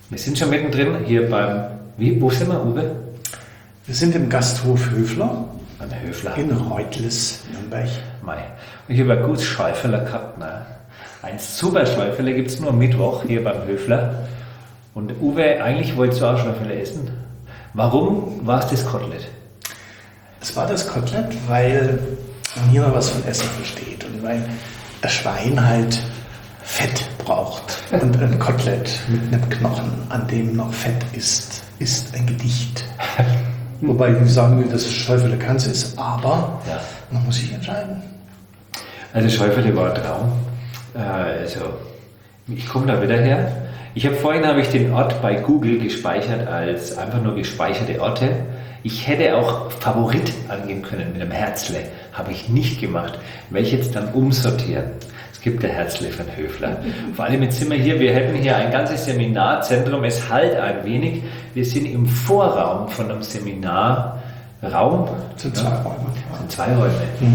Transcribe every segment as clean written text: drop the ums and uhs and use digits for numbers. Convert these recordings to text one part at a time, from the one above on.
Wir sind schon mittendrin hier wo sind wir, Uwe? Wir sind im Gasthof Höfler. Beim Höfler. In Reutles, Nürnberg. Mei. Und ich habe ein gutes Schäuferle gehabt. Ne? Ein super Schäuferle gibt es nur am Mittwoch hier beim Höfler. Und Uwe, eigentlich wolltest du auch Schäuferle essen. Warum war es das Kotelett? Es war das Kotelett, weil niemand was von Essen versteht. Und weil ein Schwein halt Fett braucht. Und ein Kotelett mit einem Knochen, an dem noch Fett ist ein Gedicht. Wobei ich sagen will, dass es Schäuferle ganz ist, aber man muss sich entscheiden. Also Schäuferle war ein Traum. Ich komme da wieder her. Vorhin habe ich den Ort bei Google gespeichert als einfach nur gespeicherte Orte. Ich hätte auch Favorit angeben können mit einem Herzle. Habe ich nicht gemacht. Werde ich jetzt dann umsortieren. Es gibt der Herzle von Höfler. Vor allem jetzt sind wir hier, wir hätten hier ein ganzes Seminarzentrum. Es halt ein wenig. Wir sind im Vorraum von einem Seminarraum. Das sind 2 Räume. Das sind 2 Räume.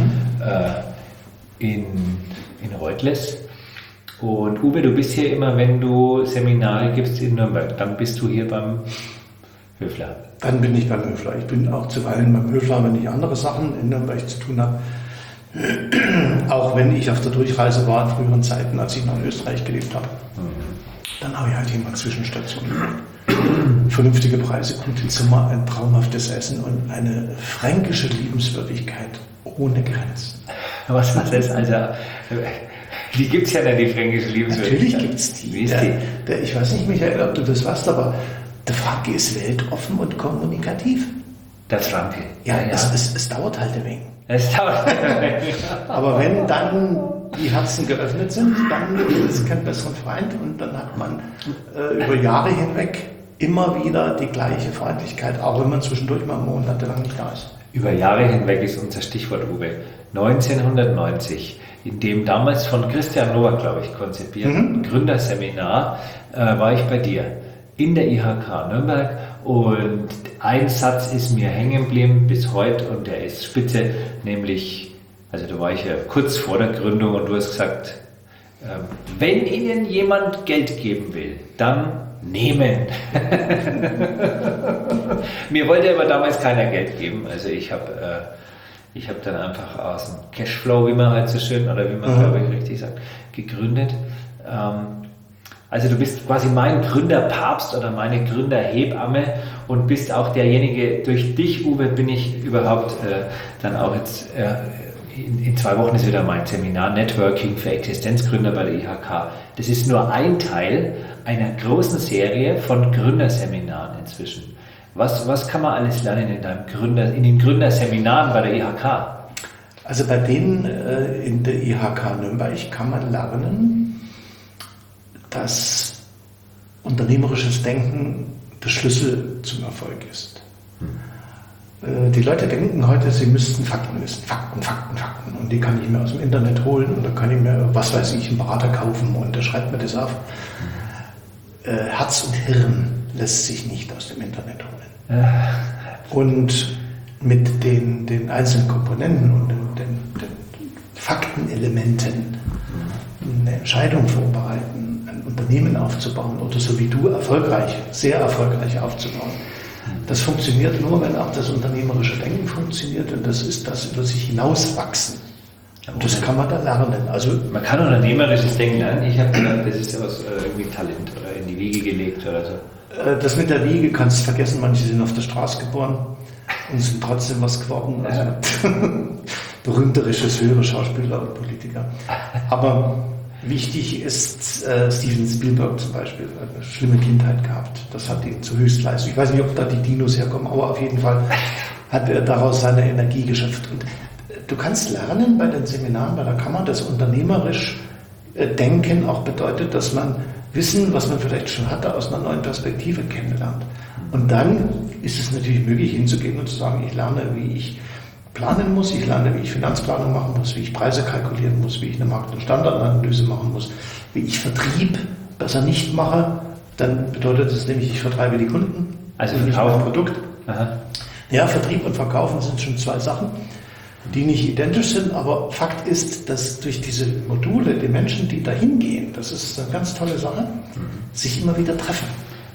In Reutles. Und Uwe, du bist hier immer, wenn du Seminare gibst in Nürnberg, dann bist du hier beim Höfler. Dann bin ich beim Höfler. Ich bin auch zuweilen beim Höfler, wenn ich andere Sachen in Nürnberg zu tun habe. Auch wenn ich auf der Durchreise war in früheren Zeiten, als ich noch in Österreich gelebt habe. Dann habe ich halt immer Zwischenstationen. Vernünftige Preise, gute Zimmer, ein traumhaftes Essen und eine fränkische Liebenswürdigkeit ohne Grenzen. Was ist das? Also, die gibt es ja nicht, die fränkische Liebenswürdigkeit. Natürlich gibt es die. Wie ist die? Ich weiß nicht, Michael, ob du das weißt, aber der Franke ist weltoffen und kommunikativ. Der Franke? Ja. Es dauert halt ein wenig. Es dauert ein wenig. Aber wenn dann die Herzen geöffnet sind, dann gibt es keinen besseren Freund und dann hat man über Jahre hinweg immer wieder die gleiche Freundlichkeit, auch wenn man zwischendurch mal monatelang nicht da ist. Über Jahre hinweg ist unser Stichwort, Uwe. 1990, in dem damals von Christian Nowak, glaube ich, konzipierten Gründerseminar, war ich bei dir in der IHK Nürnberg und ein Satz ist mir hängen geblieben bis heute und der ist spitze, nämlich, also da war ich ja kurz vor der Gründung und du hast gesagt, wenn Ihnen jemand Geld geben will, dann nehmen. Mir wollte aber damals keiner Geld geben, also ich habe dann einfach aus dem Cashflow, wie man halt so schön, oder wie man glaube ich richtig sagt, gegründet. Also du bist quasi mein Gründerpapst oder meine Gründerhebamme und bist auch derjenige, durch dich, Uwe, bin ich überhaupt dann auch jetzt, in 2 Wochen ist wieder mein Seminar Networking für Existenzgründer bei der IHK. Das ist nur ein Teil einer großen Serie von Gründerseminaren inzwischen. Was kann man alles lernen in den Gründerseminaren bei der IHK? Also bei denen in der IHK Nürnberg kann man lernen, dass unternehmerisches Denken der Schlüssel zum Erfolg ist. Die Leute denken heute, sie müssten Fakten wissen. Fakten. Und die kann ich mir aus dem Internet holen und dann kann ich mir, was weiß ich, einen Berater kaufen und der schreibt mir das auf. Herz und Hirn lässt sich nicht aus dem Internet holen. Und mit den einzelnen Komponenten und den Faktenelementen eine Entscheidung vorbereiten, ein Unternehmen aufzubauen oder so wie du sehr erfolgreich aufzubauen. Das funktioniert nur, wenn auch das unternehmerische Denken funktioniert und das ist das über sich hinauswachsen. Und das kann man da lernen. Also man kann unternehmerisches Denken lernen. Ich habe gedacht, das ist ja was irgendwie Talent oder in die Wiege gelegt oder so. Das mit der Wiege kannst du vergessen. Manche sind auf der Straße geboren und sind trotzdem was geworden. Also berühmte Regisseure, Schauspieler und Politiker. Aber wichtig ist Steven Spielberg zum Beispiel, eine schlimme Kindheit gehabt. Das hat ihn zur Höchstleistung. Ich weiß nicht, ob da die Dinos herkommen, aber auf jeden Fall hat er daraus seine Energie geschöpft. Und du kannst lernen bei den Seminaren, bei der Kammer, dass unternehmerisch Denken auch bedeutet, dass man Wissen, was man vielleicht schon hatte, aus einer neuen Perspektive kennenlernt. Und dann ist es natürlich möglich, hinzugehen und zu sagen, ich lerne, wie ich planen muss, ich lerne, wie ich Finanzplanung machen muss, wie ich Preise kalkulieren muss, wie ich eine Markt- und Standardanalyse machen muss, wie ich Vertrieb besser nicht mache. Dann bedeutet das nämlich, ich vertreibe die Kunden. Also nicht mein Produkt. Aha. Ja, Vertrieb und Verkaufen sind schon 2 Sachen, die nicht identisch sind, aber Fakt ist, dass durch diese Module die Menschen, die da hingehen, das ist eine ganz tolle Sache, sich immer wieder treffen.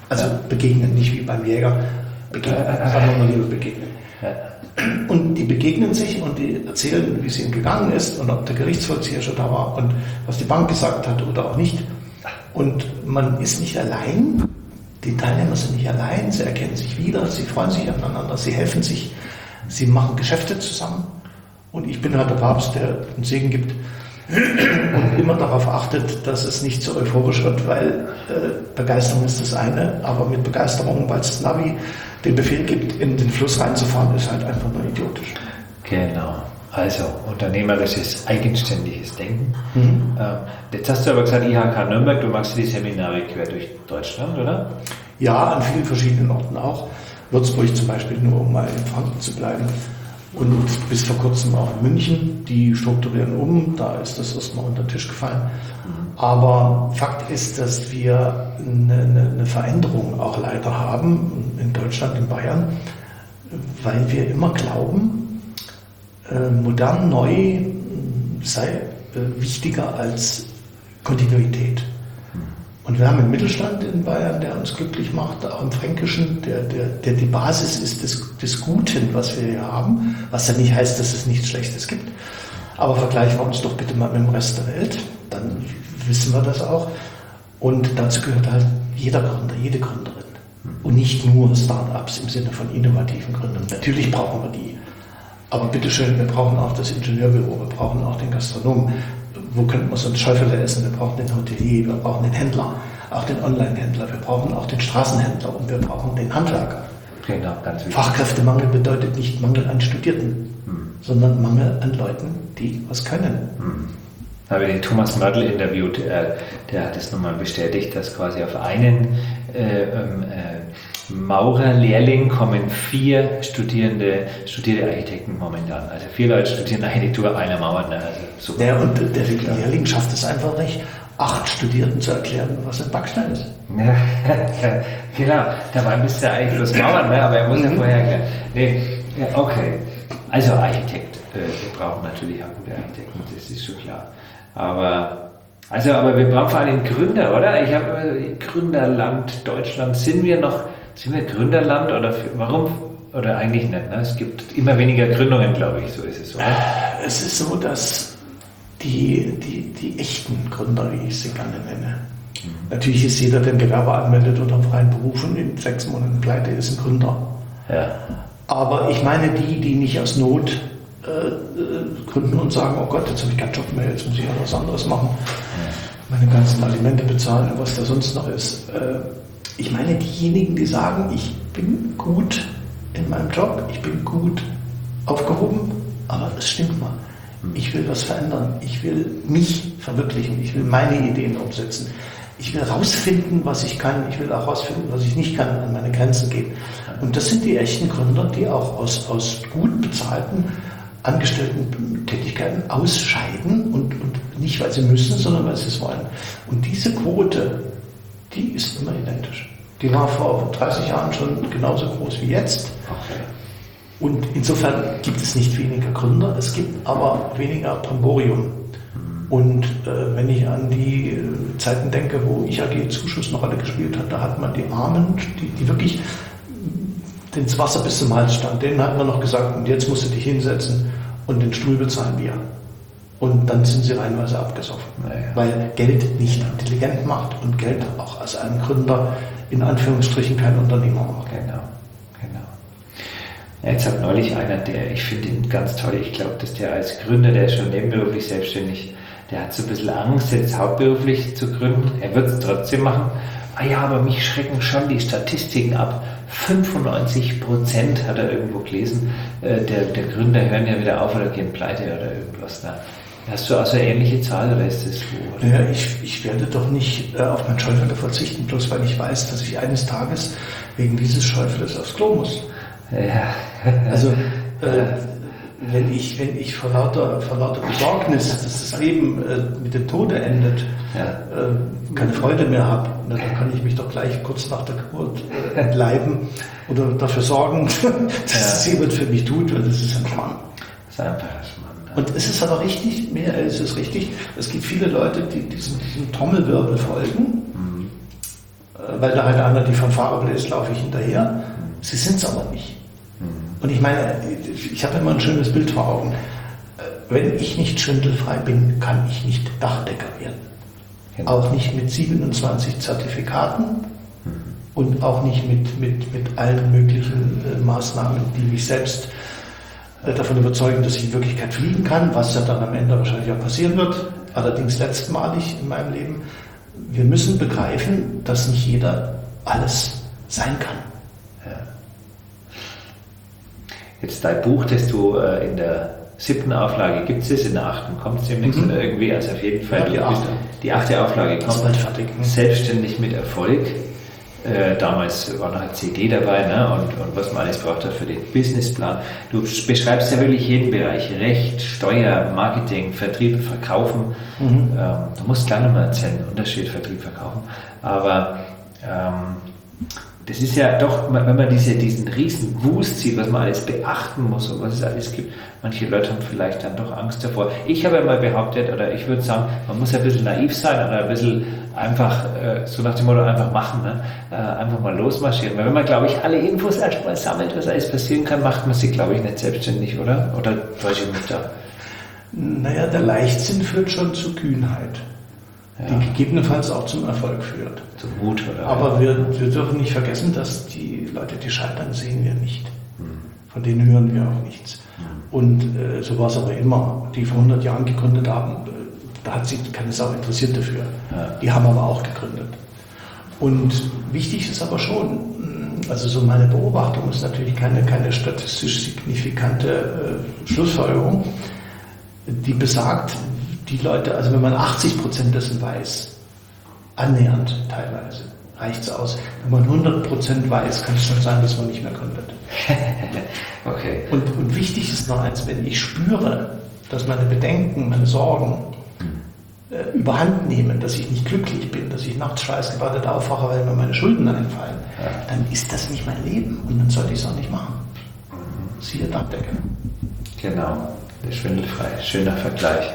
Also begegnen, nicht wie beim Jäger. Begegnen, sagen wir mal lieber begegnen. Ja. Und die begegnen sich und die erzählen, wie es ihnen gegangen ist und ob der Gerichtsvollzieher schon da war und was die Bank gesagt hat oder auch nicht. Und man ist nicht allein, die Teilnehmer sind nicht allein, sie erkennen sich wieder, sie freuen sich aneinander, sie helfen sich, sie machen Geschäfte zusammen. Und ich bin halt der Papst, der den Segen gibt und immer darauf achtet, dass es nicht so euphorisch wird, weil Begeisterung ist das eine, aber mit Begeisterung, weil es das Navi den Befehl gibt, in den Fluss reinzufahren, ist halt einfach nur idiotisch. Genau. Also unternehmerisches, eigenständiges Denken. Jetzt hast du aber gesagt, IHK Nürnberg, du machst die Seminare quer durch Deutschland, oder? Ja, an vielen verschiedenen Orten auch. Würzburg zum Beispiel, nur um mal in Franken zu bleiben. Und bis vor kurzem auch in München. Die strukturieren um, da ist das erstmal unter den Tisch gefallen. Aber Fakt ist, dass wir eine Veränderung auch leider haben, in Deutschland, in Bayern, weil wir immer glauben, modern, neu sei wichtiger als Kontinuität. Und wir haben einen Mittelstand in Bayern, der uns glücklich macht, auch im Fränkischen, der die Basis ist des Guten, was wir hier haben, was ja nicht heißt, dass es nichts Schlechtes gibt. Aber vergleichen wir uns doch bitte mal mit dem Rest der Welt, dann wissen wir das auch. Und dazu gehört halt jeder Gründer, jede Gründerin. Und nicht nur Start-ups im Sinne von innovativen Gründern. Natürlich brauchen wir die. Aber bitteschön, wir brauchen auch das Ingenieurbüro, wir brauchen auch den Gastronomen. Wo könnten wir sonst Schäufele essen? Wir brauchen den Hotelier, wir brauchen den Händler, auch den Online-Händler, wir brauchen auch den Straßenhändler und wir brauchen den Handwerker. Genau, ganz wichtig. Fachkräftemangel bedeutet nicht Mangel an Studierten, sondern Mangel an Leuten, die was können. Habe den Thomas Mörtel interviewt, der hat es nochmal bestätigt, dass quasi auf einen Maurerlehrling kommen 4 studierte Architekten momentan. Also 4 Leute studieren Architektur, einer mauert. Also super. Ja, und der Lehrling schafft es einfach nicht, 8 Studierten zu erklären, was ein Backstein ist. Ja, genau, dabei müsste er eigentlich bloß mauern, ne? Aber er muss ja vorher erklären. Nee, ja, okay. Also Architekt, wir brauchen natürlich auch gute Architekten, das ist schon klar. Aber wir brauchen vor allem Gründer, oder? Ich habe Gründerland Deutschland. Sind wir Gründerland oder warum? Oder eigentlich nicht? Ne? Es gibt immer weniger Gründungen, glaube ich, so ist es, oder? Es ist so, dass die echten Gründer, wie ich sie gerne nenne, natürlich ist jeder, der ein Gewerbe anmeldet oder einen freien Beruf und in 6 Monaten pleite ist, ein Gründer. Ja. Aber ich meine die nicht aus Not gründen und sagen, oh Gott, jetzt habe ich keinen Job mehr, jetzt muss ich was anderes machen, meine ganzen Alimente bezahlen, was da sonst noch ist. Ich meine diejenigen, die sagen, ich bin gut in meinem Job, ich bin gut aufgehoben, aber es stimmt mal. Ich will was verändern, ich will mich verwirklichen, ich will meine Ideen umsetzen. Ich will rausfinden, was ich kann, ich will auch rausfinden, was ich nicht kann, an meine Grenzen gehen. Und das sind die echten Gründer, die auch aus gut bezahlten Angestellten-Tätigkeiten ausscheiden und nicht, weil sie müssen, sondern weil sie es wollen. Und diese Quote, die ist immer identisch. Die war vor 30 Jahren schon genauso groß wie jetzt. Okay. Und insofern gibt es nicht weniger Gründer, es gibt aber weniger Brimborium. Und wenn ich an die Zeiten denke, wo IHG-Zuschuss eine Rolle gespielt hat, da hat man die Armen, die wirklich das Wasser bis zum Hals stand, denen hat man noch gesagt, und jetzt musst du dich hinsetzen und den Stuhl bezahlen wir. Und dann sind sie reihenweise abgesoffen. Naja. Weil Geld nicht intelligent macht und Geld auch als ein Gründer in Anführungsstrichen kein Unternehmer macht. Genau. Jetzt hat neulich einer, ich finde ihn ganz toll, ich glaube, dass der als Gründer, der ist schon nebenberuflich selbstständig, der hat so ein bisschen Angst, jetzt hauptberuflich zu gründen. Er wird es trotzdem machen. Ja, aber mich schrecken schon die Statistiken ab. 95% hat er irgendwo gelesen, der Gründer hören ja wieder auf oder gehen pleite oder irgendwas. Ne? Hast du also eine ähnliche Zahl oder ist das so? Ja, ich werde doch nicht auf mein Schäufele verzichten, bloß weil ich weiß, dass ich eines Tages wegen dieses Schäufeles aufs Klo muss. Ja. Also wenn ich vor lauter Besorgnis, dass das Leben mit dem Tode endet, keine Freude mehr habe, dann kann ich mich doch gleich kurz nach der Geburt entleiben oder dafür sorgen, dass es jemand für mich tut, weil das ist ein Schmarrn. Das ist einfach ein Schmarrn. Und es ist aber richtig, es ist richtig, es gibt viele Leute, die diesem Trommelwirbel folgen. weil da halt einer die Fanfare bläst, laufe ich hinterher. Sie sind es aber nicht. Und ich meine, ich habe immer ein schönes Bild vor Augen. Wenn ich nicht schwindelfrei bin, kann ich nicht Dachdecker werden. Genau. Auch nicht mit 27 Zertifikaten und auch nicht mit allen möglichen Maßnahmen, die mich selbst davon überzeugen, dass ich in Wirklichkeit fliegen kann, was ja dann am Ende wahrscheinlich auch passieren wird, allerdings letztmalig in meinem Leben. Wir müssen begreifen, dass nicht jeder alles sein kann. Ja. Jetzt dein Buch, das du in der 7. Auflage gibt es, in der 8. kommt es demnächst oder irgendwie, also auf jeden Fall ja, die 8. Auflage kommt, bald fertig, selbstständig mit Erfolg. Damals war noch eine CD dabei, ne? und was man alles braucht für den Businessplan. Du beschreibst ja wirklich jeden Bereich, Recht, Steuer, Marketing, Vertrieb, Verkaufen. Du musst gleich nochmal erzählen, Unterschied Vertrieb, Verkaufen. Aber das ist ja doch, wenn man diesen riesen Wust sieht, was man alles beachten muss und was es alles gibt, manche Leute haben vielleicht dann doch Angst davor. Ich habe ja mal behauptet, oder ich würde sagen, man muss ein bisschen naiv sein oder ein bisschen einfach, so nach dem Motto, einfach machen, ne? Einfach mal losmarschieren. Weil wenn man, glaube ich, alle Infos erstmal sammelt, was alles passieren kann, macht man sich, glaube ich, nicht selbstständig, oder? Oder täusche ich mich da? Naja, der Leichtsinn führt schon zur Kühnheit. Ja. Die gegebenenfalls auch zum Erfolg führt. Zum Mut, oder? Aber wir dürfen nicht vergessen, dass die Leute, die scheitern, sehen wir nicht. Von denen hören wir auch nichts. Und so war es aber immer. Die vor 100 Jahren gegründet haben, da hat sich keine Sau interessiert dafür. Ja. Die haben aber auch gegründet. Und wichtig ist aber schon, also so meine Beobachtung ist natürlich keine statistisch signifikante Schlussfolgerung, die besagt, die Leute, also wenn man 80% dessen weiß, annähernd teilweise, reicht es aus. Wenn man 100% weiß, kann es schon sein, dass man nicht mehr gründet. Okay. Und wichtig ist noch eins, wenn ich spüre, dass meine Bedenken, meine Sorgen überhand nehmen, dass ich nicht glücklich bin, dass ich nachts schweißgebadet aufwache, weil mir meine Schulden einfallen, dann ist das nicht mein Leben und dann sollte ich es auch nicht machen. Siehe Dachdecker. Genau, der schwindelfrei. Schöner Vergleich.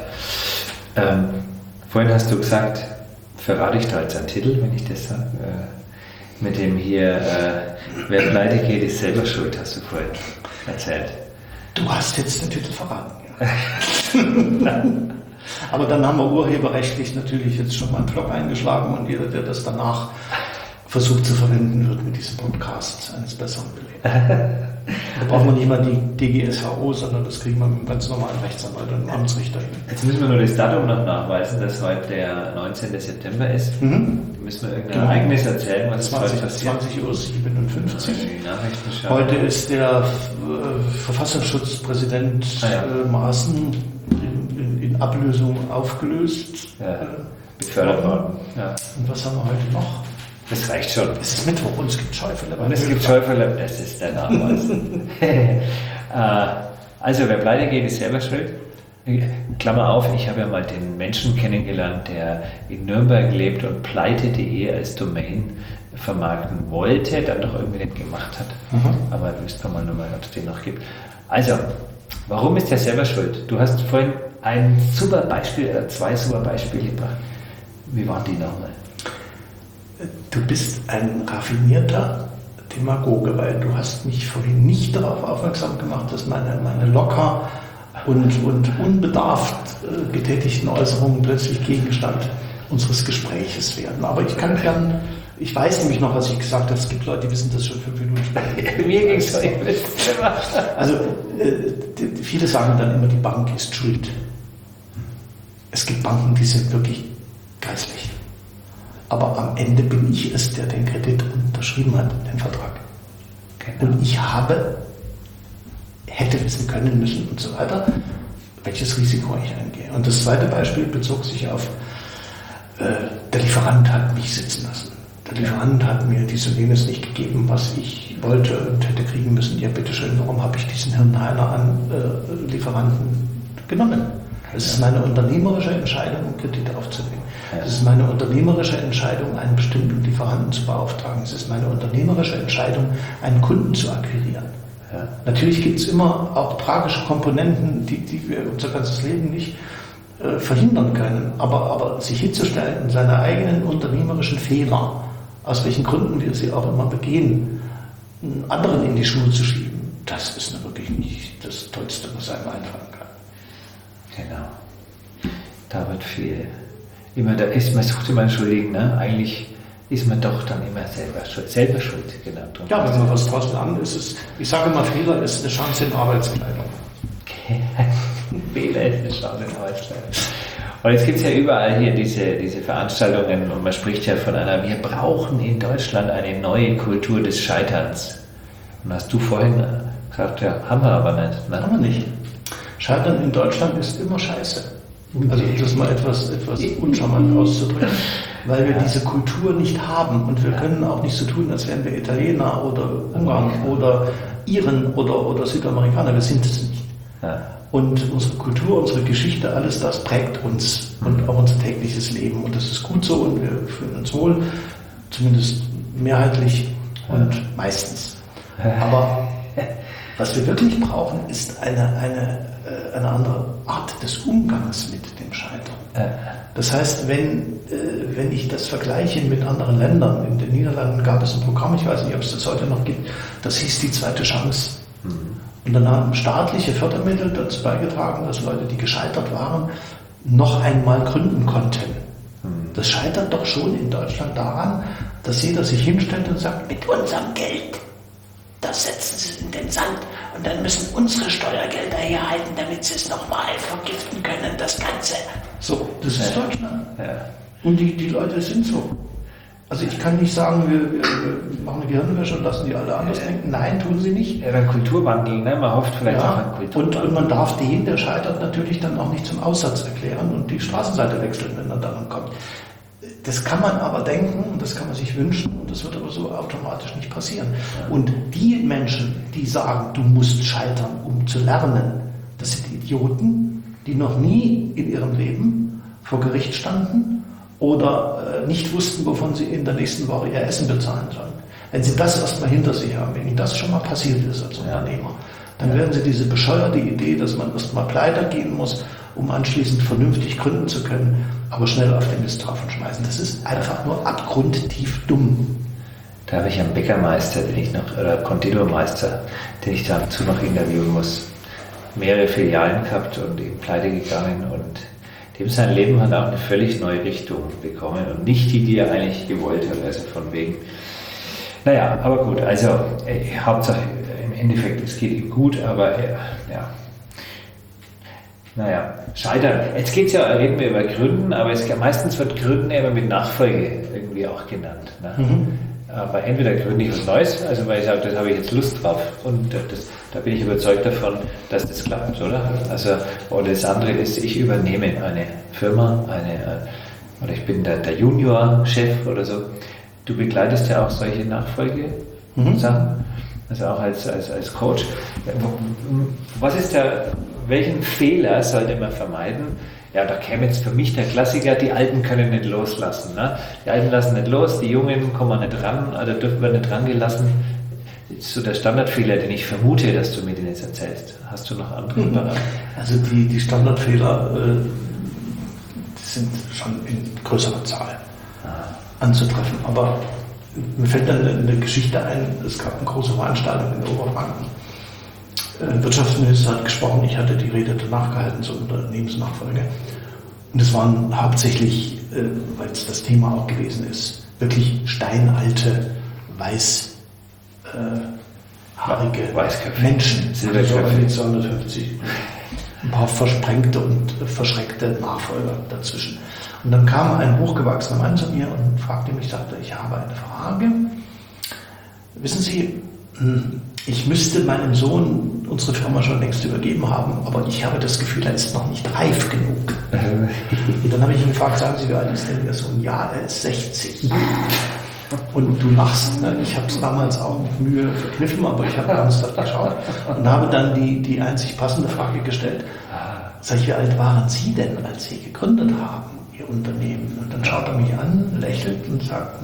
Vorhin hast du gesagt, verrate ich da jetzt einen Titel, wenn ich das sage, mit dem hier, wer pleite geht, ist selber schuld, hast du vorhin erzählt. Du hast jetzt den Titel verraten, ja. Aber dann haben wir urheberrechtlich natürlich jetzt schon mal einen Flop eingeschlagen und jeder, der das danach versucht zu verwenden, wird mit diesem Podcast eines Besseren belehrt. Da brauchen wir nicht mal die DGSVO, sondern das kriegen wir mit einem ganz normalen Rechtsanwalt und einem Amtsrichter hin. Jetzt müssen wir nur das Datum noch nachweisen, dass heute der 19. September ist. Da müssen wir irgendein Ereignis erzählen, was 20, heute passiert. 20:57 Uhr. Heute ist der Verfassungsschutzpräsident Maaßen in Ablösung aufgelöst. Ja, befördert worden. Ja. Und was haben wir heute noch? Das reicht schon. Es ist Mittwoch und es gibt Schäufele. Und es gibt Schäufele, das ist der Nachweis. Also, wer pleite geht, ist selber schuld. Klammer auf, ich habe ja mal den Menschen kennengelernt, der in Nürnberg lebt und pleite.de als Domain vermarkten wollte, dann doch irgendwie nicht gemacht hat. Aber wüsste man mal, ob es den noch gibt. Also, warum ist der selber schuld? Du hast vorhin ein super Beispiel, zwei super Beispiele gebracht. Wie waren die nochmal? Du bist ein raffinierter Demagoge, weil du hast mich vorhin nicht darauf aufmerksam gemacht, dass meine locker und unbedarft getätigten Äußerungen plötzlich Gegenstand unseres Gespräches werden. Aber ich kann gern, ich weiß nämlich noch, was ich gesagt habe, es gibt Leute, die wissen das schon 5 Minuten später. Mir ging es so. Also viele sagen dann immer, die Bank ist schuld. Es gibt Banken, die sind wirklich geistlich. Aber am Ende bin ich es, der den Kredit unterschrieben hat, den Vertrag. Genau. Und ich hätte wissen können müssen und so weiter, welches Risiko ich eingehe. Und das zweite Beispiel bezog sich auf, der Lieferant hat mich sitzen lassen. Der Lieferant hat mir dies und jenes nicht gegeben, was ich wollte und hätte kriegen müssen. Ja, bitteschön, warum habe ich diesen Hirnheiler an Lieferanten genommen? Es ist meine unternehmerische Entscheidung, einen Kredit aufzunehmen. Es ist meine unternehmerische Entscheidung, einen bestimmten Lieferanten zu beauftragen. Es ist meine unternehmerische Entscheidung, einen Kunden zu akquirieren. Ja. Natürlich gibt es immer auch tragische Komponenten, die wir unser ganzes Leben nicht verhindern können. Aber sich hinzustellen und seine eigenen unternehmerischen Fehler aus welchen Gründen wir sie auch immer begehen, einen anderen in die Schuhe zu schieben, das ist wirklich nicht das Tollste, was einem einfallen kann. Genau. Da wird viel. Man sucht immer einen Schuldigen, ne? Eigentlich ist man doch dann immer selber schuld. Genau. Ja, wenn man was draus lernt, ist es, ich sage mal, Fehler ist eine Chance in Arbeitskleidung. Fehler ist eine Chance in Arbeitskleidung. Und jetzt gibt es ja überall hier diese Veranstaltungen und man spricht ja von wir brauchen in Deutschland eine neue Kultur des Scheiterns. Und hast du vorhin gesagt, ja, haben wir aber nicht. Ne? Haben wir nicht. Scheitern in Deutschland ist immer scheiße. Also das mal etwas uncharmant auszudrücken, weil wir diese Kultur nicht haben und wir können auch nicht so tun, als wären wir Italiener oder Ungarn oder Iren oder Südamerikaner. Wir sind es nicht. Ja. Und unsere Kultur, unsere Geschichte, alles das prägt uns und auch unser tägliches Leben. Und das ist gut so und wir fühlen uns wohl, zumindest mehrheitlich und meistens. Aber was wir wirklich brauchen, ist eine andere Art des Umgangs mit dem Scheitern. Das heißt, wenn ich das vergleiche mit anderen Ländern, in den Niederlanden gab es ein Programm, ich weiß nicht, ob es das heute noch gibt, das hieß die zweite Chance. Und dann haben staatliche Fördermittel dazu beigetragen, dass Leute, die gescheitert waren, noch einmal gründen konnten. Das scheitert doch schon in Deutschland daran, dass jeder sich hinstellt und sagt, mit unserem Geld, das setzen sie in den Sand und dann müssen unsere Steuergelder herhalten, damit sie es nochmal vergiften können, das Ganze. So, das ist Deutschland. Ja. Und die Leute sind so. Also ich kann nicht sagen, wir machen eine Gehirnwäsche und lassen die alle anders denken. Nein, tun sie nicht. Ja, dann Kulturwandel, ne? Man hofft vielleicht auch an Kulturwandel. Und man darf den, der scheitert, natürlich dann auch nicht zum Aussatz erklären und die Straßenseite wechseln, wenn er dann kommt. Das kann man aber denken und das kann man sich wünschen und das wird aber so automatisch nicht passieren. Ja. Und die Menschen, die sagen, du musst scheitern, um zu lernen, das sind Idioten, die noch nie in ihrem Leben vor Gericht standen oder nicht wussten, wovon sie in der nächsten Woche ihr Essen bezahlen sollen. Wenn sie das erstmal hinter sich haben, wenn ihnen das schon mal passiert ist als Unternehmer, dann werden sie diese bescheuerte Idee, dass man erstmal pleite gehen muss, um anschließend vernünftig gründen zu können, aber schnell auf den Misthaufen schmeißen. Das ist einfach nur abgrundtief dumm. Da habe ich einen Bäckermeister, oder Konditormeister, den ich dazu noch interviewen muss. Mehrere Filialen gehabt und eben pleite gegangen und dem sein Leben hat auch eine völlig neue Richtung bekommen und nicht die er eigentlich gewollt hat, also von wegen. Naja, aber gut, also Hauptsache im Endeffekt, es geht ihm gut, aber ja. Naja, scheitern. Jetzt reden wir über Gründen, aber meistens wird Gründen immer mit Nachfolge irgendwie auch genannt. Ne? Aber entweder gründe ich was Neues, also weil ich sage, das habe ich jetzt Lust drauf und da bin ich überzeugt davon, dass das klappt, oder? Also, oder das andere ist, ich übernehme eine Firma, oder ich bin der Junior-Chef oder so. Du begleitest ja auch solche Nachfolge-Sachen, also auch als Coach. Welchen Fehler sollte man vermeiden? Ja, da käme jetzt für mich der Klassiker, die Alten können nicht loslassen. Ne? Die Alten lassen nicht los, die Jungen kommen nicht ran, oder dürfen wir nicht rangelassen. Das ist so der Standardfehler, den ich vermute, dass du mir den jetzt erzählst. Hast du noch andere? Also die Standardfehler sind schon in größerer Zahl anzutreffen. Aber mir fällt dann eine Geschichte ein, es gab eine große Veranstaltung in Oberfranken. Ein Wirtschaftsminister hat gesprochen, ich hatte die Rede danach gehalten zur Unternehmensnachfolge. Und es waren hauptsächlich, weil es das Thema auch gewesen ist, wirklich steinalte, weißhaarige Menschen. Also 250. Ein paar versprengte und verschreckte Nachfolger dazwischen. Und dann kam ein hochgewachsener Mann zu mir und fragte mich, sagte, ich habe eine Frage. Wissen Sie, ich müsste meinem Sohn unsere Firma schon längst übergeben haben, aber ich habe das Gefühl, er ist noch nicht reif genug. Und dann habe ich ihn gefragt, sagen Sie, wie alt ist denn Ihr Sohn? Ja, er ist 60. Und du lachst, ne? Ich habe es damals auch mit Mühe verkniffen, aber ich habe ernsthaft geschaut und habe dann die einzig passende Frage gestellt. Sag ich, wie alt waren Sie denn, als Sie gegründet haben, Ihr Unternehmen? Und dann schaut er mich an, lächelt und sagt,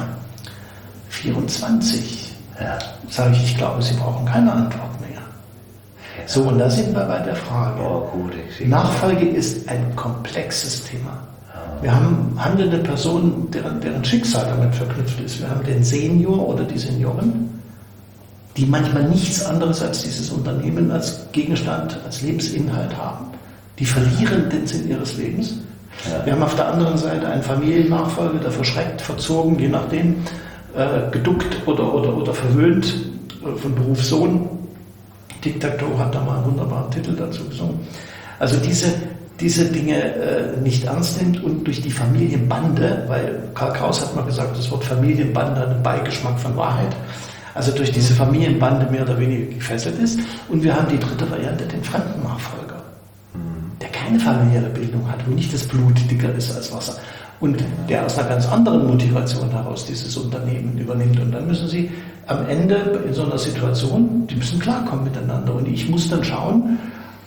24. Ja. Sage ich glaube, Sie brauchen keine Antwort mehr. So, und da sind wir bei der Frage. Nachfolge ist ein komplexes Thema. Wir haben handelnde Personen, deren Schicksal damit verknüpft ist. Wir haben den Senior oder die Seniorin, die manchmal nichts anderes als dieses Unternehmen als Gegenstand, als Lebensinhalt haben. Die verlieren den Sinn ihres Lebens. Ja. Wir haben auf der anderen Seite einen Familiennachfolger, der verschreckt, verzogen, je nachdem, geduckt oder verwöhnt von Beruf Sohn. Tic-Tac-Toe hat da mal einen wunderbaren Titel dazu gesungen. Also diese Dinge nicht ernst nimmt und durch die Familienbande, weil Karl Kraus hat mal gesagt, das Wort Familienbande hat einen Beigeschmack von Wahrheit, also durch diese Familienbande mehr oder weniger gefesselt ist. Und wir haben die dritte Variante, den Fremdennachfolger, der keine familiäre Bildung hat, wo nicht das Blut dicker ist als Wasser und der aus einer ganz anderen Motivation heraus dieses Unternehmen übernimmt. Und dann müssen sie am Ende in so einer Situation, die müssen klarkommen miteinander. Und ich muss dann schauen,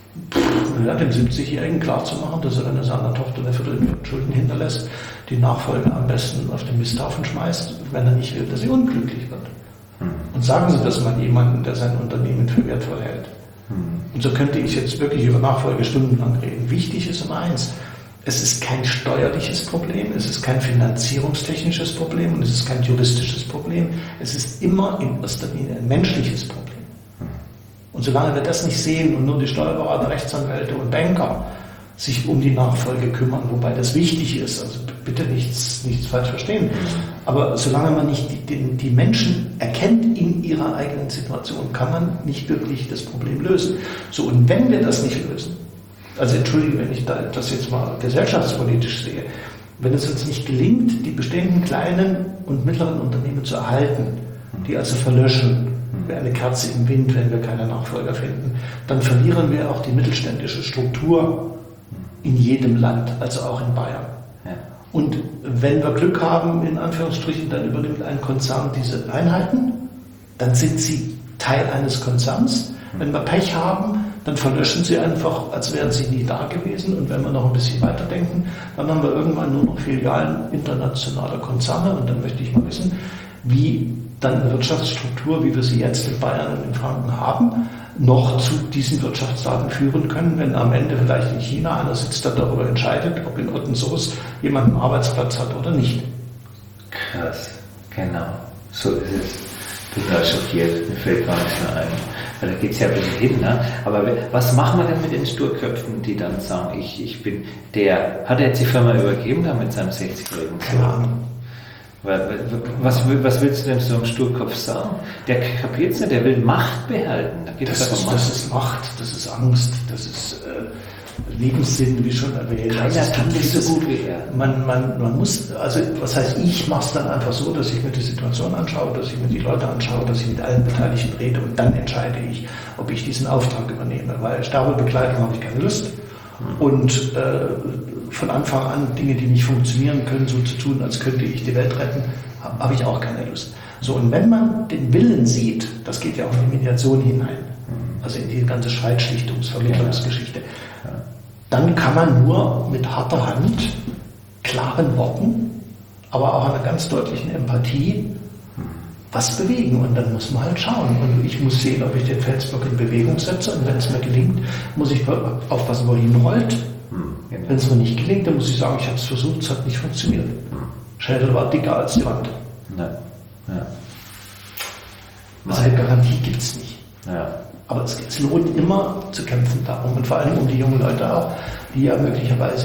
dem 70-Jährigen klarzumachen, dass er dann seiner Tochter eine Viertel Schulden hinterlässt, die Nachfolge am besten auf den Misthaufen schmeißt, wenn er nicht will, dass sie unglücklich wird. Und sagen Sie das mal jemandem, der sein Unternehmen für wertvoll hält. Und so könnte ich jetzt wirklich über Nachfolge stundenlang reden. Wichtig ist immer eins, es ist kein steuerliches Problem, es ist kein finanzierungstechnisches Problem und es ist kein juristisches Problem. Es ist immer in erster Linie ein menschliches Problem. Und solange wir das nicht sehen und nur die Steuerberater, Rechtsanwälte und Banker sich um die Nachfolge kümmern, wobei das wichtig ist, also bitte nichts falsch verstehen, aber solange man nicht die Menschen erkennt in ihrer eigenen Situation, kann man nicht wirklich das Problem lösen. So, und wenn wir das nicht lösen, also entschuldige, wenn ich das jetzt mal gesellschaftspolitisch sehe, wenn es uns nicht gelingt, die bestehenden kleinen und mittleren Unternehmen zu erhalten, die also verlöschen, wie eine Kerze im Wind, wenn wir keine Nachfolger finden, dann verlieren wir auch die mittelständische Struktur in jedem Land, also auch in Bayern. Ja. Und wenn wir Glück haben, in Anführungsstrichen, dann übernimmt ein Konzern diese Einheiten, dann sind sie Teil eines Konzerns. Wenn wir Pech haben, dann verlöschen sie einfach, als wären sie nie da gewesen. Und wenn wir noch ein bisschen weiterdenken, dann haben wir irgendwann nur noch Filialen internationaler Konzerne. Und dann möchte ich mal wissen, wie dann eine Wirtschaftsstruktur, wie wir sie jetzt in Bayern und in Franken haben, noch zu diesen Wirtschaftsdaten führen können, wenn am Ende vielleicht in China einer sitzt, der darüber entscheidet, ob in Ottensoos jemand einen Arbeitsplatz hat oder nicht. Krass, genau, so ist es. Total schockiert, mir fällt gar nichts mehr ein. Weil da geht es ja ein bisschen hin, ne? Aber was machen wir denn mit den Sturköpfen, die dann sagen, ich bin der, hat er jetzt die Firma übergeben da mit seinem 60-jährigen Sohn? Was willst du denn so einem Sturkopf sagen? Der kapiert es nicht, der will Macht behalten. Das ist Macht, das ist Angst, das ist Lebenssinn, wie schon erwähnt. Keiner kann nicht so gut wie er. Man muss, also was heißt, ich mache es dann einfach so, dass ich mir die Situation anschaue, dass ich mir die Leute anschaue, dass ich mit allen Beteiligten rede und dann entscheide ich, ob ich diesen Auftrag übernehme. Weil Sterbebegleitung habe ich keine Lust. Und von Anfang an Dinge, die nicht funktionieren können, so zu tun, als könnte ich die Welt retten, habe ich auch keine Lust. So, und wenn man den Willen sieht, das geht ja auch in die Mediation hinein, also in die ganze Streitschlichtungsvermittlungsgeschichte, dann kann man nur mit harter Hand, klaren Worten, aber auch einer ganz deutlichen Empathie was bewegen. Und dann muss man halt schauen. Und ich muss sehen, ob ich den Felsblock in Bewegung setze. Und wenn es mir gelingt, muss ich aufpassen, wo er hinrollt. Wenn es mir nicht gelingt, dann muss ich sagen, ich habe es versucht, es hat nicht funktioniert. Schädel war dicker als die Wand. Ja. Also eine Garantie gibt es nicht. Ja. Aber es lohnt immer zu kämpfen darum. Und vor allem um die jungen Leute auch, die ja möglicherweise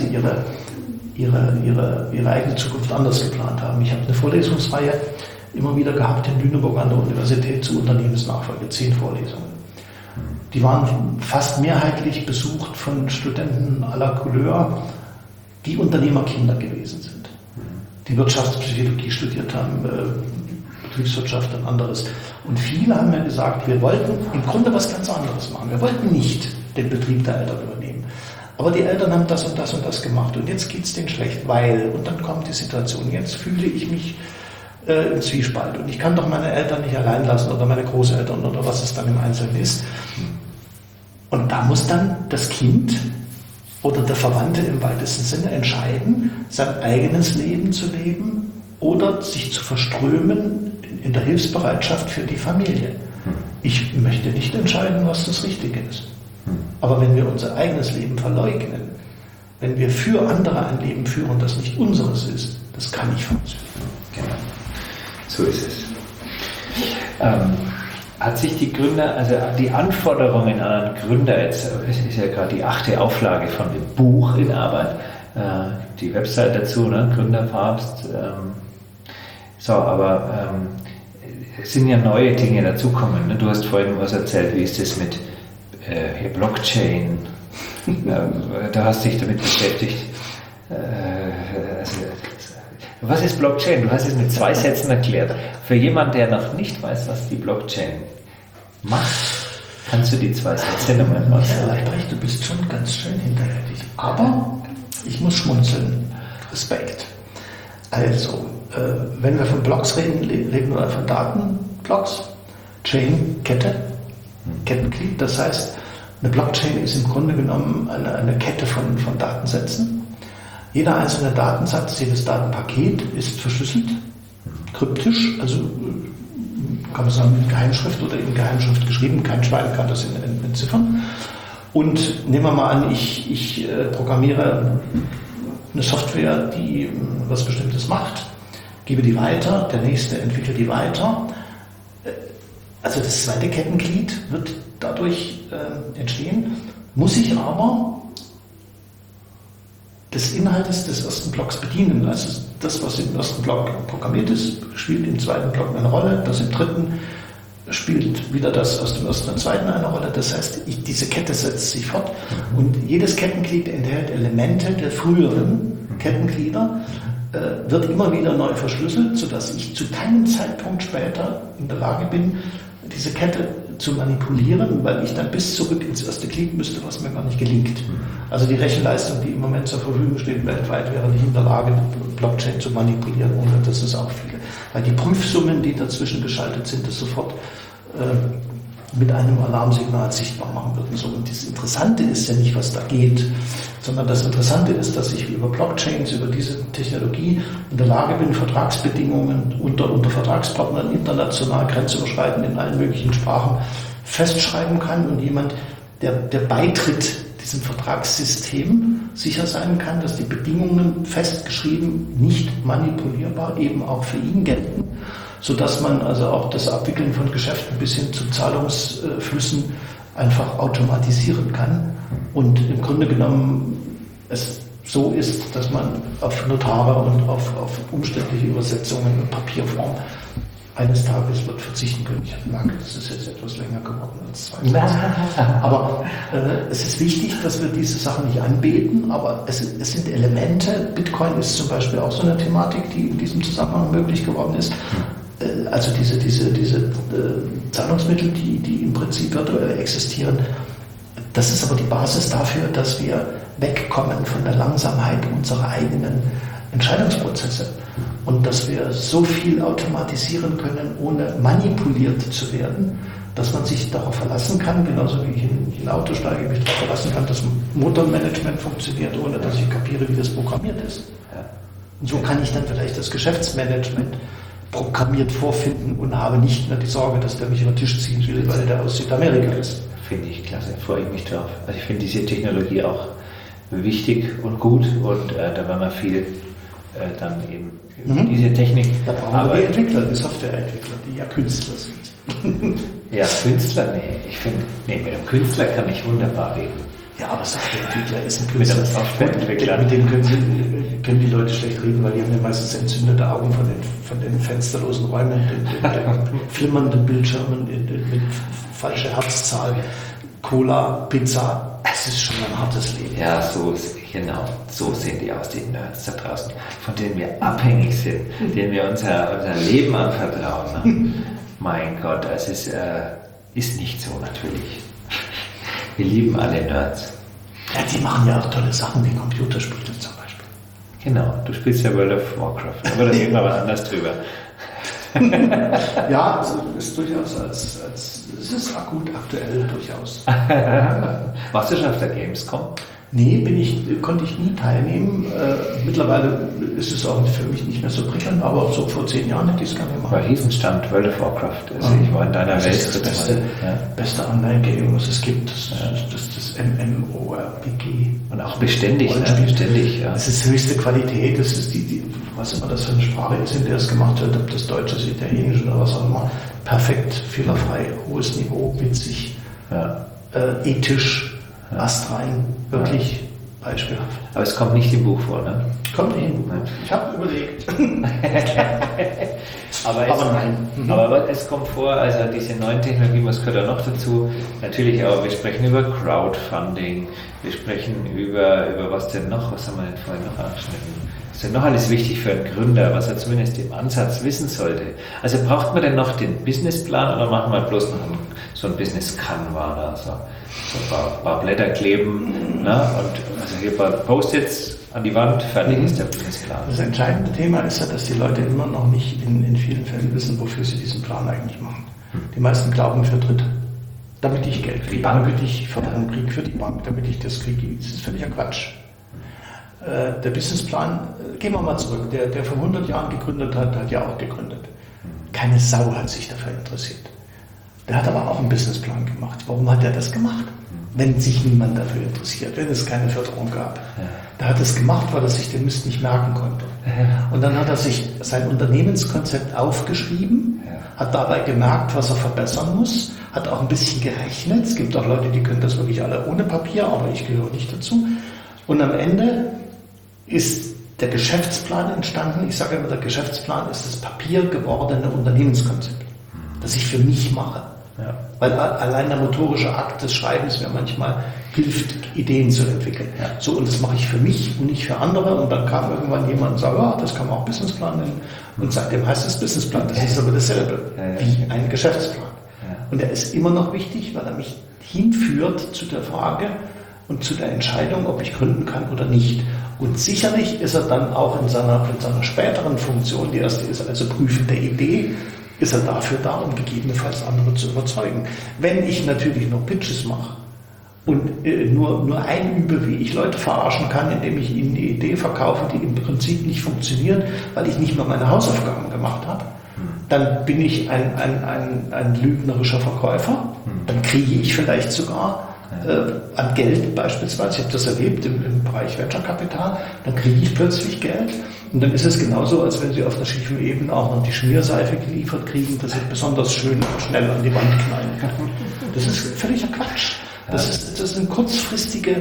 ihre eigene Zukunft anders geplant haben. Ich habe eine Vorlesungsreihe immer wieder gehabt in Lüneburg an der Universität zu Unternehmensnachfolge, 10 Vorlesungen. Die waren fast mehrheitlich besucht von Studenten à la Couleur, die Unternehmerkinder gewesen sind, die Wirtschaftspsychologie studiert haben, Betriebswirtschaft und anderes. Und viele haben mir gesagt, wir wollten im Grunde was ganz anderes machen. Wir wollten nicht den Betrieb der Eltern übernehmen. Aber die Eltern haben das und das und das gemacht und jetzt geht es denen schlecht, weil, und dann kommt die Situation, jetzt fühle ich mich im Zwiespalt und ich kann doch meine Eltern nicht allein lassen oder meine Großeltern oder was es dann im Einzelnen ist. Und da muss dann das Kind oder der Verwandte im weitesten Sinne entscheiden, sein eigenes Leben zu leben oder sich zu verströmen in der Hilfsbereitschaft für die Familie. Ich möchte nicht entscheiden, was das Richtige ist. Aber wenn wir unser eigenes Leben verleugnen, wenn wir für andere ein Leben führen, das nicht unseres ist, das kann nicht funktionieren. Genau, so ist es. Hat sich die Gründer, also die Anforderungen an einen Gründer, jetzt es ist ja gerade die 8. Auflage von dem Buch in Arbeit, die Website dazu, ne? Gründerpapst, es sind ja neue Dinge dazukommen. Ne? Du hast vorhin was erzählt, wie ist das mit Blockchain? Du hast dich damit beschäftigt. Was ist Blockchain? Du hast es mit 2 Sätzen erklärt. Für jemanden, der noch nicht weiß, was die Blockchain macht, kannst du die 2 Sätze nochmal machen. Ja, Leibrecht, du bist schon ganz schön hinterhältig. Aber ich muss schmunzeln. Respekt. Also, wenn wir von Blocks reden, reden wir von Datenblocks, Chain, Kette, Kettenglied. Das heißt, eine Blockchain ist im Grunde genommen eine Kette von Datensätzen. Jeder einzelne Datensatz, jedes Datenpaket ist verschlüsselt, kryptisch, also kann man sagen in Geheimschrift oder in Geheimschrift geschrieben. Kein Schwein kann das entziffern. Und nehmen wir mal an, ich programmiere eine Software, die was Bestimmtes macht, gebe die weiter, der nächste entwickelt die weiter. Also das zweite Kettenglied wird dadurch entstehen, muss ich aber des Inhaltes des ersten Blocks bedienen. Also das, was im ersten Block programmiert ist, spielt im zweiten Block eine Rolle, das im dritten spielt wieder das aus dem ersten und zweiten eine Rolle. Das heißt, diese Kette setzt sich fort und jedes Kettenglied enthält Elemente der früheren Kettenglieder, wird immer wieder neu verschlüsselt, sodass ich zu keinem Zeitpunkt später in der Lage bin, diese Kette zu manipulieren, weil ich dann bis zurück ins erste Glied müsste, was mir gar nicht gelingt. Also die Rechenleistung, die im Moment zur Verfügung steht weltweit, wäre nicht in der Lage, Blockchain zu manipulieren, ohne dass es auch viele. Weil die Prüfsummen, die dazwischen geschaltet sind, das sofort mit einem Alarmsignal sichtbar machen würden. So, und das Interessante ist ja nicht, was da geht, sondern das Interessante ist, dass ich über Blockchains, über diese Technologie in der Lage bin, Vertragsbedingungen unter Vertragspartnern international grenzüberschreitend in allen möglichen Sprachen festschreiben kann und jemand, der beitritt diesem Vertragssystem, sicher sein kann, dass die Bedingungen festgeschrieben, nicht manipulierbar, eben auch für ihn gelten, sodass man also auch das Abwickeln von Geschäften bis hin zu Zahlungsflüssen einfach automatisieren kann und im Grunde genommen es so ist, dass man auf Notare und auf umständliche Übersetzungen in Papierform eines Tages wird verzichten können. Ich merke, das ist jetzt etwas länger geworden als 2 Sätze. Aber es ist wichtig, dass wir diese Sachen nicht anbeten, aber es sind Elemente. Bitcoin ist zum Beispiel auch so eine Thematik, die in diesem Zusammenhang möglich geworden ist. Also diese Zahlungsmittel, die im Prinzip virtuell existieren, das ist aber die Basis dafür, dass wir wegkommen von der Langsamkeit unserer eigenen Entscheidungsprozesse und dass wir so viel automatisieren können, ohne manipuliert zu werden, dass man sich darauf verlassen kann, genauso wie ich in ein Auto steige, mich darauf verlassen kann, dass Motormanagement funktioniert, ohne dass ich kapiere, wie das programmiert ist. Und so kann ich dann vielleicht das Geschäftsmanagement programmiert vorfinden und habe nicht mehr die Sorge, dass der mich über den Tisch ziehen will, weil der aus Südamerika ist. Finde ich klasse, freue ich mich drauf. Also ich finde diese Technologie auch wichtig und gut und da werden wir viel dann eben diese Technik. Da brauchen wir die Entwickler, die Softwareentwickler, die ja Künstler sind. Ja, Künstler, mit einem Künstler kann ich wunderbar reden. Ja, aber Softwareentwickler ist ein Künstler. Mit einem Softwareentwickler. Mit dem können die Leute schlecht reden, weil die haben ja meistens entzündete Augen von den fensterlosen Räumen, den flimmernden Bildschirmen, mit falscher Herzzahl, Cola, Pizza. Das ist schon ein hartes Leben. Ja, so sehen die aus, die Nerds da draußen, von denen wir abhängig sind, denen wir unser Leben anvertrauen. Mein Gott, es ist nicht so natürlich. Wir lieben alle Nerds. Ja, die machen ja auch tolle Sachen wie Computerspiele zum Beispiel. Genau, du spielst ja World of Warcraft, aber da reden wir aber anders drüber. Ja, also ist durchaus es ist akut aktuell durchaus. Warst du schon auf der Gamescom? Nee, konnte ich nie teilnehmen. Mittlerweile ist es auch für mich nicht mehr so prickelnd, aber so vor 10 Jahren hätte ich es gerne gemacht. War Riesenstand, World of Warcraft. Also ich war in deiner Welt. Das ist das beste Online-Game, was es gibt. Das MMORPG. Und auch beständig, ne? Beständig, ja. Das ist höchste Qualität. Das ist was immer das für eine Sprache ist, in der es gemacht wird, ob das Deutsch ist, Italienisch oder was auch immer. Perfekt, fehlerfrei, hohes Niveau, witzig, ethisch. Astrein, wirklich beispielhaft. Aber es kommt nicht im Buch vor, ne? Kommt nicht im Buch. Ich habe überlegt. aber nein. Aber es kommt vor, also diese neuen Technologien, was gehört da noch dazu? Natürlich auch, wir sprechen über Crowdfunding, wir sprechen über was denn noch, was haben wir denn vorhin noch angeschnitten? Was ist denn noch alles wichtig für einen Gründer, was er zumindest im Ansatz wissen sollte? Also braucht man denn noch den Businessplan oder machen wir bloß noch so ein Business-Canva da, so ein paar Blätter kleben, ne? Und also hier ein paar Post-its an die Wand, fertig ist der Businessplan. Das entscheidende Thema ist ja, dass die Leute immer noch nicht in vielen Fällen wissen, wofür sie diesen Plan eigentlich machen. Die meisten glauben für Dritte. Damit ich Geld kriege, damit ich Förderung kriege für die Bank, damit ich das kriege. Das ist völliger Quatsch. Der Businessplan, gehen wir mal zurück, der vor 100 Jahren gegründet hat, hat ja auch gegründet. Keine Sau hat sich dafür interessiert. Der hat aber auch einen Businessplan gemacht. Warum hat er das gemacht? Wenn sich niemand dafür interessiert, wenn es keine Förderung gab. Der hat es gemacht, weil er sich den Mist nicht merken konnte. Und dann hat er sich sein Unternehmenskonzept aufgeschrieben, hat dabei gemerkt, was er verbessern muss, hat auch ein bisschen gerechnet. Es gibt auch Leute, die können das wirklich alle ohne Papier, aber ich gehöre nicht dazu. Und am Ende ist der Geschäftsplan entstanden. Ich sage immer, der Geschäftsplan ist das Papier gewordene Unternehmenskonzept, das ich für mich mache. Ja. Weil allein der motorische Akt des Schreibens mir manchmal hilft, Ideen zu entwickeln. Ja. So, und das mache ich für mich und nicht für andere. Und dann kam irgendwann jemand und sagte, ja, das kann man auch Businessplan nennen. Und seitdem heißt es Businessplan. Das ist aber dasselbe wie ein Geschäftsplan. Ja. Und er ist immer noch wichtig, weil er mich hinführt zu der Frage und zu der Entscheidung, ob ich gründen kann oder nicht. Und sicherlich ist er dann auch in seiner späteren Funktion, die erste ist also Prüfen der Idee, ist er dafür da, um gegebenenfalls andere zu überzeugen. Wenn ich natürlich nur Pitches mache und nur einübe, wie ich Leute verarschen kann, indem ich ihnen die Idee verkaufe, die im Prinzip nicht funktioniert, weil ich nicht mal meine Hausaufgaben gemacht habe, dann bin ich ein lügnerischer Verkäufer. Dann kriege ich vielleicht sogar an Geld beispielsweise, ich habe das erlebt im Bereich Venture-Kapital, dann kriege ich plötzlich Geld und dann ist es genauso, als wenn Sie auf einer schiefen Ebene auch noch die Schmierseife geliefert kriegen, dass ich besonders schön und schnell an die Wand knallen kann. Das ist völliger Quatsch. Das sind kurzfristige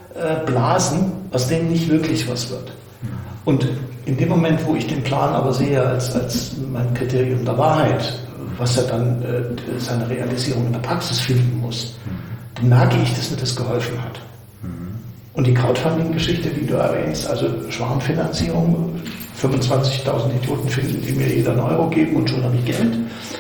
Blasen, aus denen nicht wirklich was wird. Und in dem Moment, wo ich den Plan aber sehe als mein Kriterium der Wahrheit, was er dann seine Realisierung in der Praxis finden muss, dann merke ich, dass mir das geholfen hat. Und die Crowdfunding-Geschichte, wie du erwähnst, also Schwarmfinanzierung, 25.000 Idioten finden, die mir jeder einen Euro geben und schon habe ich Geld.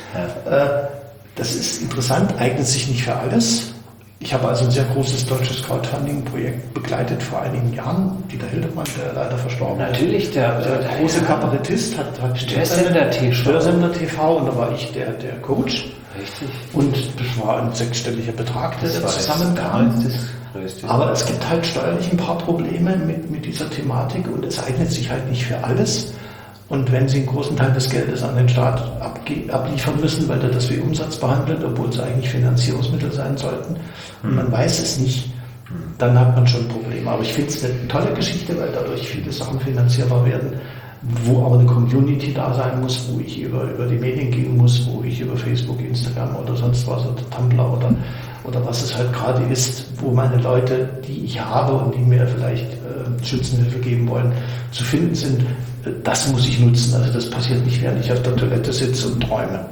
Das ist interessant, eignet sich nicht für alles. Ich habe also ein sehr großes deutsches Crowdfunding-Projekt begleitet vor einigen Jahren. Dieter Hildemann, der leider verstorben ist. Natürlich, der große Kabarettist hat Störsender TV und da war ich der Coach. Richtig. Und das war ein sechsstelliger Betrag, der zusammenkam. Aber es gibt halt steuerlich ein paar Probleme mit dieser Thematik und es eignet sich halt nicht für alles. Und wenn Sie einen großen Teil des Geldes an den Staat abliefern müssen, weil der das wie Umsatz behandelt, obwohl es eigentlich Finanzierungsmittel sein sollten, und man weiß es nicht, dann hat man schon Probleme. Aber ich finde es eine tolle Geschichte, weil dadurch viele Sachen finanzierbar werden, wo aber eine Community da sein muss, wo ich über die Medien gehen muss, wo ich über Facebook, Instagram oder sonst was oder Tumblr oder was es halt gerade ist, wo meine Leute, die ich habe und die mir vielleicht Schützenhilfe geben wollen, zu finden sind. Das muss ich nutzen. Also das passiert nicht, während ich auf der Toilette sitze und träume.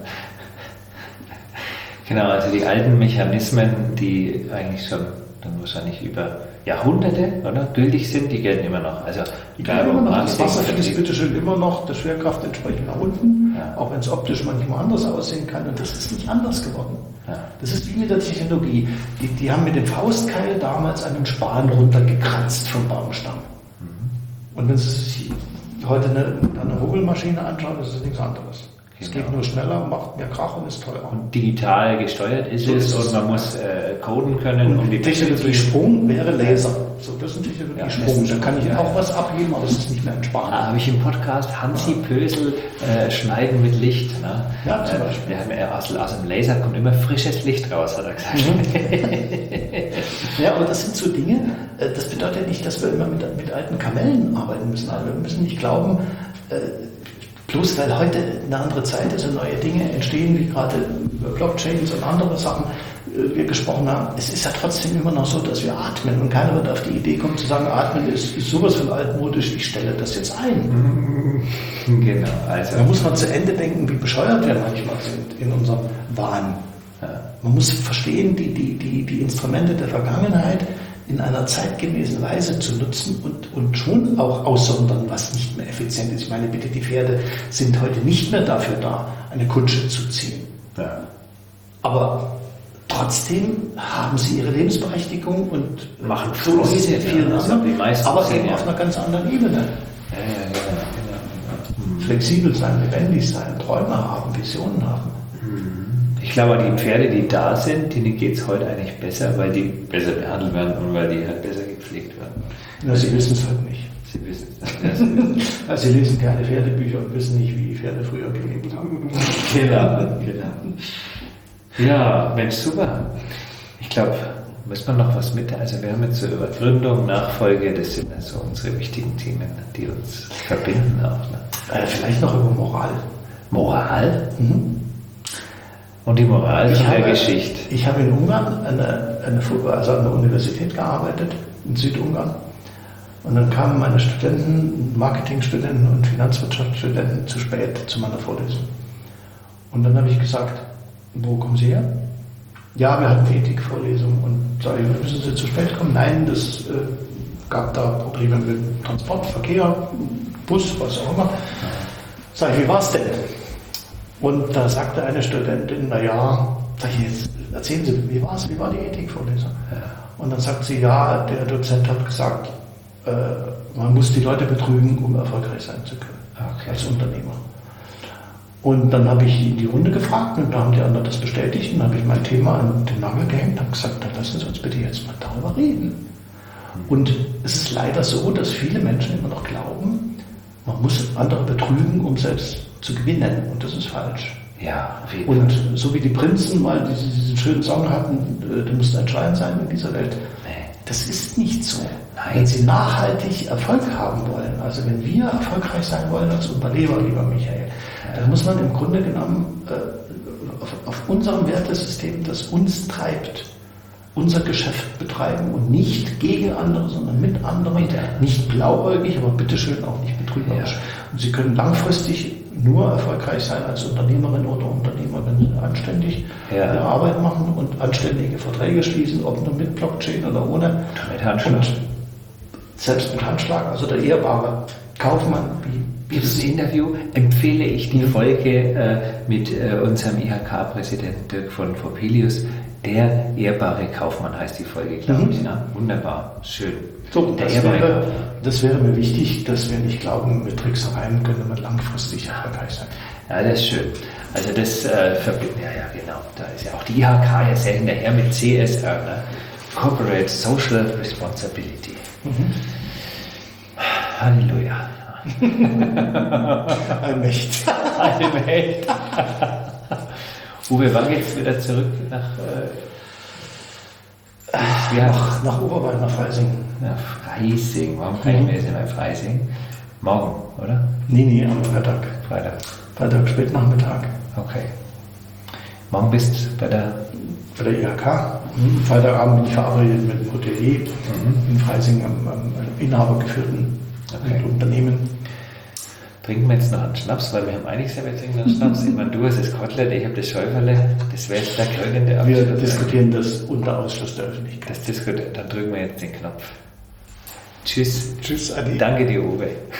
Genau, also die alten Mechanismen, die eigentlich schon dann wahrscheinlich über Jahrhunderte gültig sind, die gelten immer noch. Also das Wasser fließt bitteschön immer noch der Schwerkraft entsprechend nach unten, auch wenn es optisch manchmal anders aussehen kann. Und das ist nicht anders geworden. Ja. Das ist wie mit der Technologie. Die haben mit dem Faustkeil damals einen Span runtergekratzt vom Baumstamm. Und wenn Sie sich heute eine Hobelmaschine anschauen, das ist nichts anderes. Es geht nur schneller, macht mehr Krach und ist teurer. Und digital gesteuert ist es und man muss coden können. Und die Technologie Sprung wäre Laser. so wissentlich wird gesprungen. Da kann ich auch was abgeben, aber es ist nicht mehr entspannt. Habe ich im Podcast Hansi Pösel Schneiden mit Licht. Ne? Ja, zum Beispiel. Aus dem Laser kommt immer frisches Licht raus, hat er gesagt. Ja, aber das sind so Dinge, das bedeutet nicht, dass wir immer mit alten Kamellen arbeiten müssen. Also wir müssen nicht glauben, bloß weil heute eine andere Zeit ist und neue Dinge entstehen, wie gerade über Blockchains und andere Sachen wir gesprochen haben. Es ist ja trotzdem immer noch so, dass wir atmen und keiner wird auf die Idee kommen zu sagen, atmen ist sowas von altmodisch, ich stelle das jetzt ein. Genau. Also Da muss man zu Ende denken, wie bescheuert wir manchmal sind in unserem Wahn. Man muss verstehen, die Instrumente der Vergangenheit in einer zeitgemäßen Weise zu nutzen und schon auch aussondern, was nicht mehr effizient ist. Ich meine, bitte, die Pferde sind heute nicht mehr dafür da, eine Kutsche zu ziehen. Ja. Aber trotzdem haben sie ihre Lebensberechtigung und machen so ist es in vielen anderen, aber eben ja. auf einer ganz anderen Ebene. Genau. Flexibel sein, lebendig sein, Träume haben, Visionen haben. Ich glaube, die Pferde, die da sind, denen geht es heute eigentlich besser, weil die besser behandelt werden und weil die halt besser gepflegt werden. Ja, sie wissen es halt nicht. Sie wissen es. Ja, sie lesen keine Pferdebücher und wissen nicht, wie Pferde früher gelebt haben. Genau. Ja, Mensch, super. Ich glaube, muss man noch was mit. Also wir haben jetzt so über Gründung, Nachfolge, das sind also unsere wichtigen Themen, die uns verbinden auch. Ne? Vielleicht noch über Moral. Moral? Mhm. Und die Moral der Geschichte. Ich habe in Ungarn an der Universität gearbeitet, in Südungarn. Und dann kamen meine Studenten, Marketingstudenten und Finanzwirtschaftsstudenten zu spät zu meiner Vorlesung. Und dann habe ich gesagt, wo kommen Sie her? Ja, wir hatten eine Ethikvorlesung. Und sage ich, müssen Sie zu spät kommen? Nein, das gab da Probleme mit Transport, Verkehr, Bus, was auch immer. Sag ich, wie war es denn? Und da sagte eine Studentin, naja, sag ich, jetzt erzählen Sie, wie war es? Wie war die Ethikvorlesung? Ja. Und dann sagt sie, ja, der Dozent hat gesagt, man muss die Leute betrügen, um erfolgreich sein zu können, als Unternehmer. Und dann habe ich in die Runde gefragt und da haben die anderen das bestätigt und dann habe ich mein Thema an den Nagel gehängt und habe gesagt, dann lassen Sie uns bitte jetzt mal darüber reden. Und es ist leider so, dass viele Menschen immer noch glauben, man muss andere betrügen, um selbst zu gewinnen. Und das ist falsch. Ja, auf jeden und Fall. So wie die Prinzen mal diesen schönen Song hatten, du musst ein Schwein sein in dieser Welt. Das ist nicht so. Nein. Wenn Sie nachhaltig Erfolg haben wollen, also wenn wir erfolgreich sein wollen als Unternehmer, lieber Michael, dann muss man im Grunde genommen auf unserem Wertesystem, das uns treibt, unser Geschäft betreiben und nicht gegen andere, sondern mit anderen. Nicht blauäugig, aber bitteschön auch nicht betrügerisch. Ja. Und Sie können langfristig nur erfolgreich sein als Unternehmerin oder Unternehmer, wenn Sie anständig Ihre Arbeit machen und anständige Verträge schließen, ob nur mit Blockchain oder ohne. Mit Handschlag. Und selbst mit Handschlag, also der ehrbare Kaufmann. Dieses Interview empfehle ich die Folge mit unserem IHK-Präsidenten Dirk von Vopelius. Der ehrbare Kaufmann heißt die Folge, glaube ich. Ne? Wunderbar, schön. So, das wäre mir wichtig, dass wir nicht glauben, mit Tricksereien könnte man langfristig erfolgreich sein. Ja, das ist schön. Also das verbindet, ja genau, da ist ja auch die IHK ja sehr hinterher mit CSR, ne? Corporate Social Responsibility. Halleluja. Allmächtig. Allmächtig. Uwe, wann geht's wieder zurück nach Oberwald, nach Freising. Nach Freising. Warum kann ich mir jetzt nach Freising? Morgen, oder? Nee, am Freitag. Freitag, Spätnachmittag. Okay. Morgen bist du bei der IHK. Freitagabend bin ich verabredet mit dem Hotelier in Freising, am inhabergeführten Unternehmen. Trinken wir jetzt noch einen Schnaps, weil wir haben eigentlich selber jetzt einen Schnaps. Ich meine, du hast das Kotelett, ich habe das Schäuferle. Das wäre jetzt der krönende Abschluss. Wir diskutieren das unter Ausschluss der Öffentlichkeit. Dann drücken wir jetzt den Knopf. Tschüss. Tschüss, Adi. Danke dir, Uwe.